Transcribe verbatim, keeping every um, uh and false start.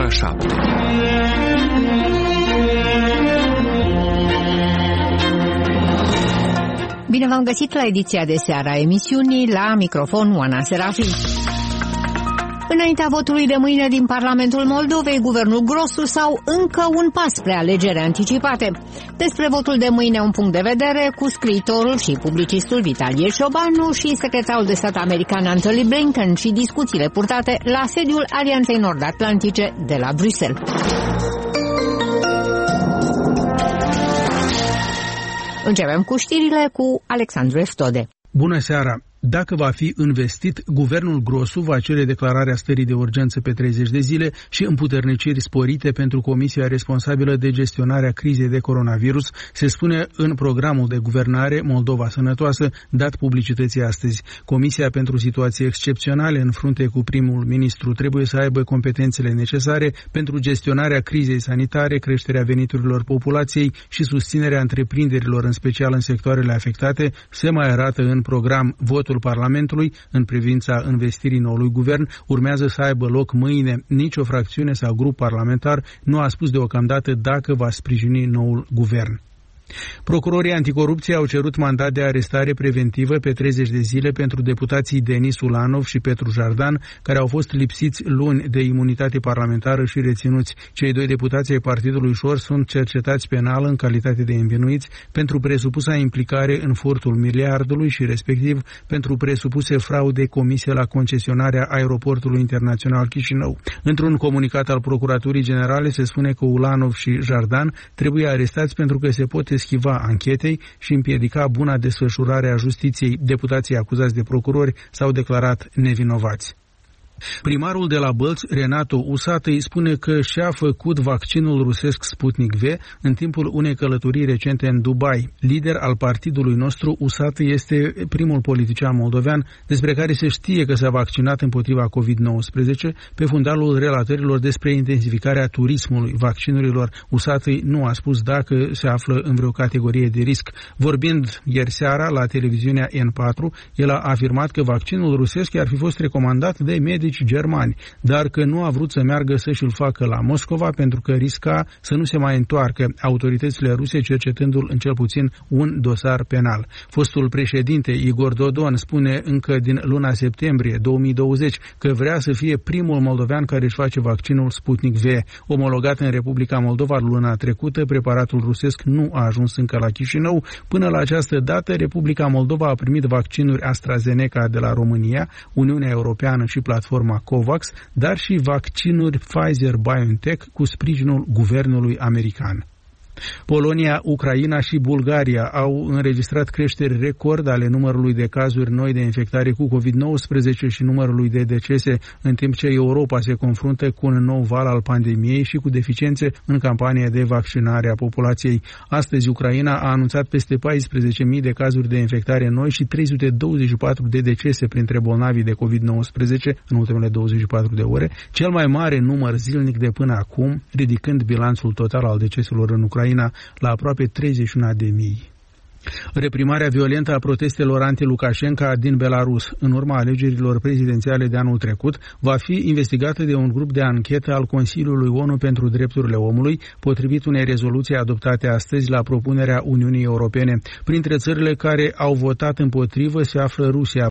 ora șapte. Bine v-am găsit la ediția de seară a emisiunii, la microfon Oana Serafin. Înaintea votului de mâine din Parlamentul Moldovei, guvernul Grosu sau încă un pas spre alegeri anticipate. Despre votul de mâine un punct de vedere cu scriitorul și publicistul Vitalie Ciobanu și secretarul de stat american Antony Blinken și discuțiile purtate la sediul Alianței Nord-Atlantice de la Bruxelles. Începem cu știrile cu Alexandru Eftode. Bună seara! Dacă va fi investit, guvernul Grosu va cere declararea stării de urgență pe treizeci de zile și împuterniciri sporite pentru comisia responsabilă de gestionarea crizei de coronavirus, se spune în programul de guvernare Moldova Sănătoasă, dat publicității astăzi. Comisia pentru situații excepționale în frunte cu primul ministru trebuie să aibă competențele necesare pentru gestionarea crizei sanitare, creșterea veniturilor populației și susținerea întreprinderilor, în special în sectoarele afectate, se mai arată în program. Votul Parlamentului în privința investirii noului guvern urmează să aibă loc mâine. Nici o fracțiune sau grup parlamentar nu a spus deocamdată dacă va sprijini noul guvern. Procurorii anticorupție au cerut mandat de arestare preventivă pe treizeci de zile pentru deputații Denis Ulanov și Petru Jardan, care au fost lipsiți luni de imunitate parlamentară și reținuți. Cei doi deputați ai Partidului Șor sunt cercetați penal în calitate de învinuiți pentru presupusa implicare în furtul miliardului și respectiv pentru presupuse fraude comise la concesionarea aeroportului internațional Chișinău. Într-un comunicat al Procuraturii Generale se spune că Ulanov și Jardan trebuie arestați pentru că se pot schiva anchetei și împiedica buna desfășurare a justiției. Deputații acuzați de procurori s-au declarat nevinovați. Primarul de la Bălți, Renato Usată, îi spune că și-a făcut vaccinul rusesc Sputnik V în timpul unei călătorii recente în Dubai. Lider al partidului nostru, Usată este primul politician moldovean despre care se știe că s-a vaccinat împotriva covid nouăsprezece pe fundalul relatărilor despre intensificarea turismului vaccinurilor. Usată nu a spus dacă se află în vreo categorie de risc. Vorbind ieri seara la televiziunea N patru, el a afirmat că vaccinul rusesc ar fi fost recomandat de medici germani, dar că nu a vrut să meargă să-și îl facă la Moscova pentru că risca să nu se mai întoarcă, autoritățile ruse cercetându-l în cel puțin un dosar penal. Fostul președinte Igor Dodon spune încă din luna septembrie două mii douăzeci că vrea să fie primul moldovean care își face vaccinul Sputnik V. Omologat în Republica Moldova luna trecută, preparatul rusesc nu a ajuns încă la Chișinău. Până la această dată, Republica Moldova a primit vaccinuri AstraZeneca de la România, Uniunea Europeană și platforma COVAX, dar și vaccinuri Pfizer-BioNTech cu sprijinul guvernului american. Polonia, Ucraina și Bulgaria au înregistrat creșteri record ale numărului de cazuri noi de infectare cu covid nouăsprezece și numărului de decese, în timp ce Europa se confruntă cu un nou val al pandemiei și cu deficiențe în campania de vaccinare a populației. Astăzi, Ucraina a anunțat peste paisprezece mii de cazuri de infectare noi și trei sute douăzeci și patru de decese printre bolnavii de covid nouăsprezece în ultimele douăzeci și patru de ore, cel mai mare număr zilnic de până acum, ridicând bilanțul total al deceselor în Ucraina la aproape treizeci și unu de mii. Reprimarea violentă a protestelor anti-Lukashenko din Belarus în urma alegerilor prezidențiale de anul trecut va fi investigată de un grup de anchetă al Consiliului ONU pentru Drepturile Omului, potrivit unei rezoluții adoptate astăzi la propunerea Uniunii Europene. Printre țările care au votat împotrivă se află Rusia.